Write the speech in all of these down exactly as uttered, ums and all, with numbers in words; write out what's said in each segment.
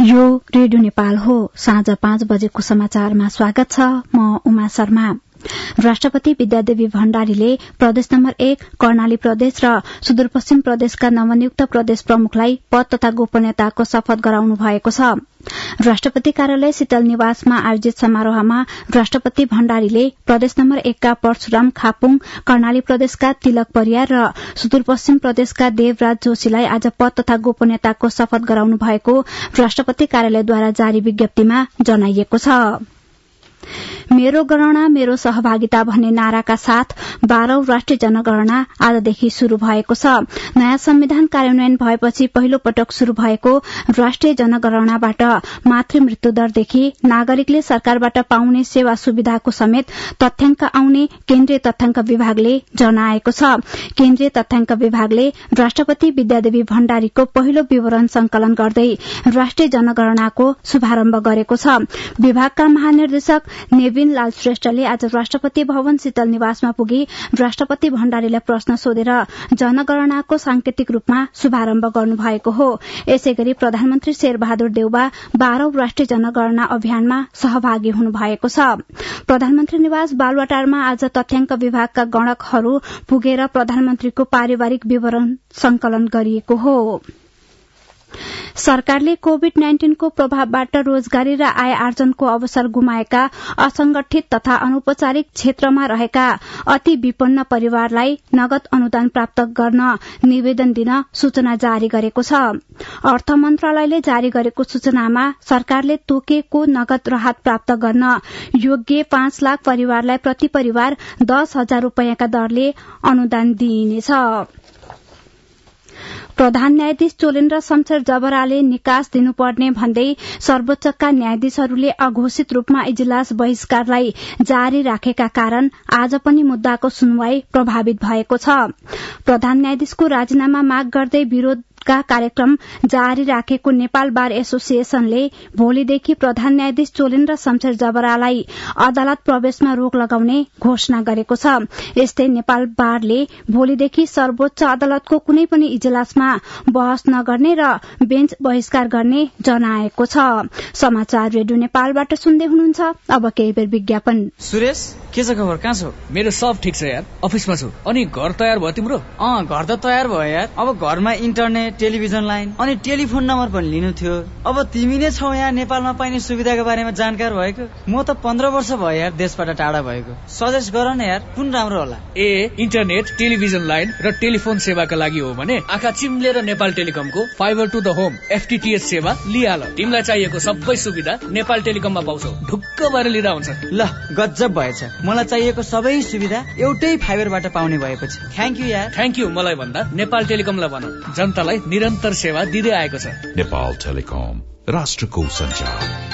यो रेडियो नेपाल हो। साँझ पाँच बजेको समाचारमा स्वागत छ। म उमा शर्मा। राष्ट्रपति विद्यादेवी भण्डारीले प्रदेश नम्बर एक कर्णाली प्रदेश र सुदूरपश्चिम प्रदेशका नवनियुक्त प्रदेश प्रमुखलाई पद तथा गोपनीयताको शपथ गराउनु भएको छ। राष्ट्रपति कार्यालय शीतल निवासमा आयोजित समारोहमा राष्ट्रपति भण्डारीले प्रदेश नम्बर एकका परशुराम खापुङ, कर्णाली प्रदेशका तिलक परियार र सुदूरपश्चिम प्रदेशका देवराज जोशीलाई आज पद तथा गोपनीयताको शपथ गराउनु भएको राष्ट्रपति कार्यालयद्वारा जारी विज्ञप्तिमा जनाइएको छ। मेरो गणना मेरो सहभागिता भन्ने नाराका साथ बाह्रौं राष्ट्रिय जनगणना आजदेखि शुरू भएको छ। नयाँ संविधान कार्यान्वयन भएपछि पहिलो पटक शुरू भएको राष्ट्रिय जनगणनाबाट मातृ मृत्युदरदेखि नागरिकले सरकारबाट पाउने सेवा सुविधाको समेत तथ्याङ्क आउने केन्द्रीय तथ्याङ्क विभागले जनाएको छ। केन्द्रीय तथ्याङ्क विभागले राष्ट्रपति विद्यादेवी भण्डारीको पहिलो विवरण संकलन गर्दै राष्ट्रिय जनगणनाको शुभारम्भ गरेको छ। विभागका महानिर्देशक नेविन लाल श्रेष्ठले आज राष्ट्रपति भवन शीतल निवासमा पुगी राष्ट्रपति भण्डारीलाई प्रश्न सोधेर जनगणनाको सांकेतिक रूपमा शुभारम्भ गर्नुभएको हो। यसैगरी प्रधानमन्त्री शेरबहादुर देउबा बाह्रौं राष्ट्रिय जनगणना अभियानमा सहभागी हुनुभएको छ। प्रधानमन्त्री निवास बालुवाटारमा आज तथ्याङ्क विभागका गणकहरू पुगेर प्रधानमन्त्रीको पारिवारिक विवरण संकलन गरिएको हो। सरकारले कोविड नाइन्टिनको प्रभावबाट रोजगारी र आय आर्जनको अवसर गुमाएका असंगठित तथा अनौपचारिक क्षेत्रमा रहेका अति विपन्न परिवारलाई नगद अनुदान प्राप्त गर्न निवेदन दिन सूचना जारी गरेको छ। अर्थ मन्त्रालयले जारी गरेको सूचनामा सरकारले तोकेको नगद राहत प्राप्त गर्न योग्य पाँच लाख परिवारलाई प्रति परिवार दस हजार रूपियाँका दरले अनुदान दिइनेछ। प्रधान न्यायाधीश चोलेन्द्र शमशेर जबराले निकास दिनुपर्ने भन्दै सर्वोच्चका न्यायाधीशहरूले अघोषित रूपमा इजलास बहिष्कारलाई जारी राखेका कारण आज पनि मुद्दाको सुनवाई प्रभावित भएको छ। प्रधान न्यायाधीशको राजीनामा माग गर्दै विरोध का कार्यक्रम जारी राखेको नेपाल बार एसोसिएशनले भोलिदेखि प्रधान न्यायाधीश चोलेन्द्र शमशेर जबरालाई अदालत प्रवेशमा रोक लगाउने घोषणा गरेको छ। यस्तै नेपाल बारले भोलिदेखि सर्वोच्च अदालतको कुनै पनि इजलासमा बहस नगर्ने र बेन्च बहिष्कार गर्ने जनाएको छ। समाचार रेडियो नेपालबाट सुन्दै हुनुहुन्छ। अब केही बेर विज्ञापन। सुरेश, के छ खबर? कहाँ छौ? मेरो सब ठिक छ यार, अफिसमा छु। अनि घर तयार भयो तिम्रो? अँ, घर त तयार भयो यार। अब घरमा इन्टरनेट, टेलिभिजन लाइन अनि टेलिफोन नम्बर पनि लिनु थियो। अब तिमी नै छौ यहाँ नेपालमा पाइने सुविधाको बारेमा जानकार भएको। म त पन्ध्र वर्ष भयो यार देशबाट टाढा भएको। सजेस्ट गर न यार, कुन राम्रो होला? ए इन्टरनेट, टेलिभिजन लाइन र टेलिफोन सेवाका लागि हो भने आँखा चिम्लेर नेपाल टेलिकमको fibre to the home FTTH सेवा लिहाल। तिमीलाई चाहिएको सबै सुविधा नेपाल टेलिकममा पाउँछौ। ढुक्क भएर लिँदा हुन्छ। ल, गजब भएछ। मलाई चाहिएको सबै सुविधा एउटै फाइबरबाट पाउने भएपछि थ्याङ्क यू यार। थ्याङ्क यू मलाई भन्दा नेपाल टेलिकमलाई भन, जनतालाई निरन्तर सेवा दिँदै आएको छ। नेपाल टेलिकम, राष्ट्रको सञ्चार।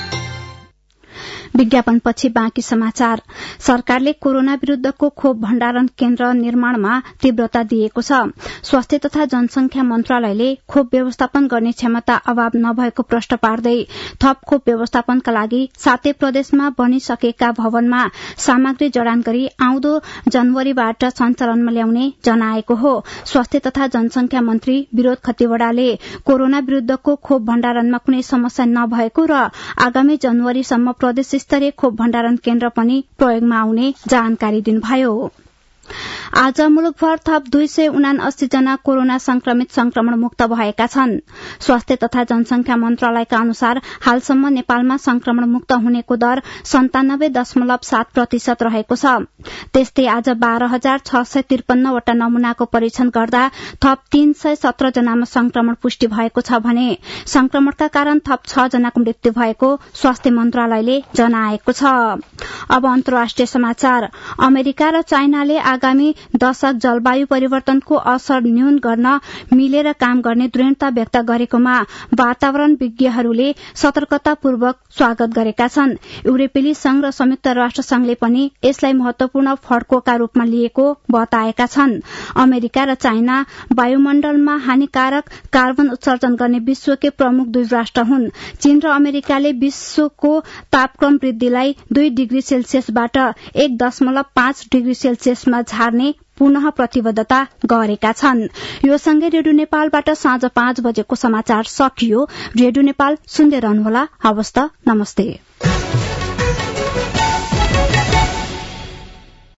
विज्ञापनपछि बाँकी समाचार। सरकारले कोरोना विरूद्धको खोप भण्डारण केन्द्र निर्माणमा तीव्रता दिएको छ। स्वास्थ्य तथा जनसंख्या मन्त्रालयले खोप व्यवस्थापन गर्ने क्षमता अभाव नभएको प्रश्न पार्दै थप खोप व्यवस्थापनका लागि सातै प्रदेशमा बनिसकेका भवनमा सामग्री जडान गरी आउँदो जनवरीबाट सञ्चालनमा ल्याउने जनाएको हो। स्वास्थ्य तथा जनसंख्या मन्त्री विरोध खतिवड़ाले कोरोना विरूद्धको खोप भण्डारणमा कुनै समस्या नभएको र आगामी जनवरीसम्म प्रदेश स्तरीय खोप भण्डारण केन्द्र पनि प्रयोगमा आउने जानकारी दिनुभयो। आज मुलुकभर थप दुई सय उनासी जना कोरोना संक्रमित संक्रमण मुक्त भएका छन्। स्वास्थ्य तथा जनसंख्या मन्त्रालयका अनुसार हालसम्म नेपालमा संक्रमण मुक्त हुनेको दर सन्तानब्बे दशमलव सात प्रतिशत रहेको छ। त्यस्तै आज बाह्र हजार छ सय त्रिपन्नवटा नमूनाको परीक्षण गर्दा थप तीन सय सत्र जनामा संक्रमण पुष्टि भएको छ भने संक्रमणका कारण थप छ जनाको मृत्यु भएको स्वास्थ्य मन्त्रालयले जनाएको छ। अब अन्तर्राष्ट्रिय समाचार। अमेरिका र चाइनाले आगामी दशक जलवायु परिवर्तनको असर न्यून गर्न मिलेर काम गर्ने दृढ़ता व्यक्त गरेकोमा वातावरण विज्ञहरूले सतर्कतापूर्वक स्वागत गरेका छन्। युरोपेली संघ र संयुक्त राष्ट्र संघले पनि यसलाई महत्वपूर्ण फड्कोका रूपमा लिएको बताएका छन्। अमेरिका र चाइना वायुमण्डलमा हानिकारक कार्बन उत्सर्जन गर्ने विश्वकै प्रमुख दुई राष्ट्र हुन्। चीन र अमेरिकाले विश्वको तापक्रम वृद्धिलाई दुई डिग्री सेल्सियसबाट एक दशमलव पाँच डिग्री सेल्सियसमा झार्ने पुनः प्रतिबद्धता गरेका छन्। यो सँगै रेडियो नेपालबाट साँझ पाँच बजेको समाचार सकियो। रेडियो नेपाल सुन्दै रहनुहोला। हवस् त, नमस्ते।